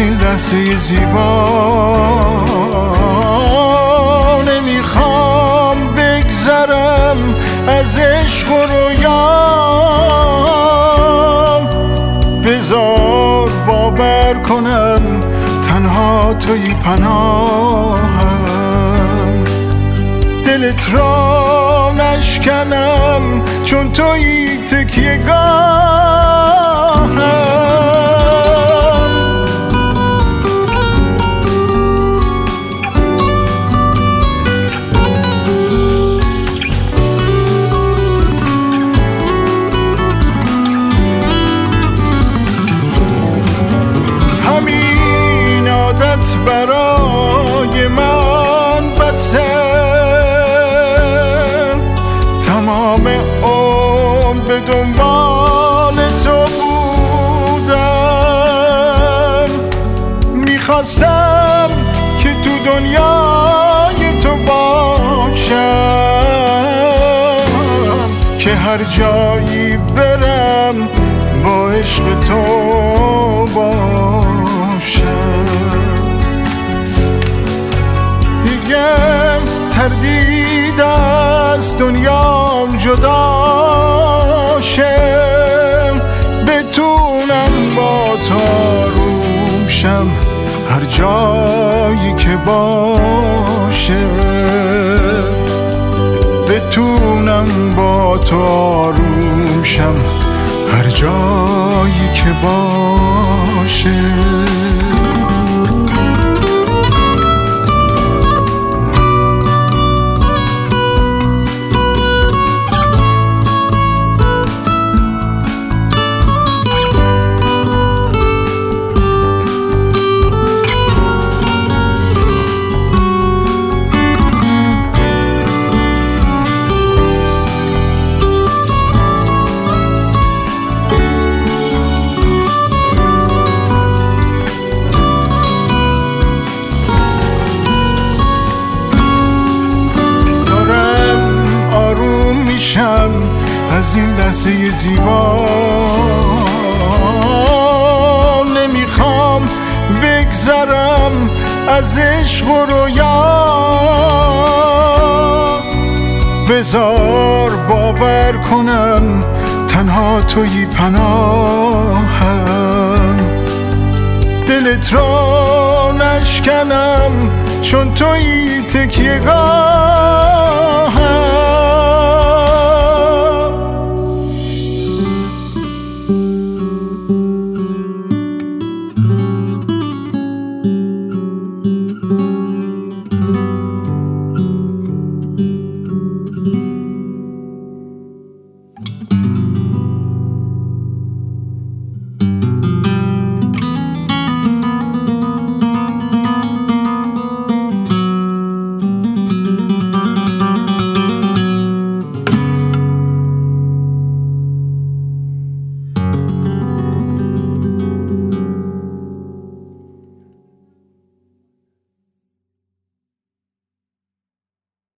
این لحظه زیبا نمیخوام بگذرم از عشق و رویام. بذار باور کنم تنها توی پناهم، دلت را نشکنم چون توی تکیه‌گاهم. همین عادت برای من بسه، تمام عمر به دنبال تو بودم. میخواستم که تو دنیای تو باشم، که هر جایی برم با عشق تو باشم. دیگه تردید از دنیام جدا شم، بتونم با تو آروم شم هر جایی که باشه. بتونم با تو آروم شم هر جایی که باشه. از این لحظه زیبا نمیخوام بگذرم از عشق و رویا. بذار باور کنم تنها توی پناهم، دلت را نشکنم چون توی تکیه‌گاه.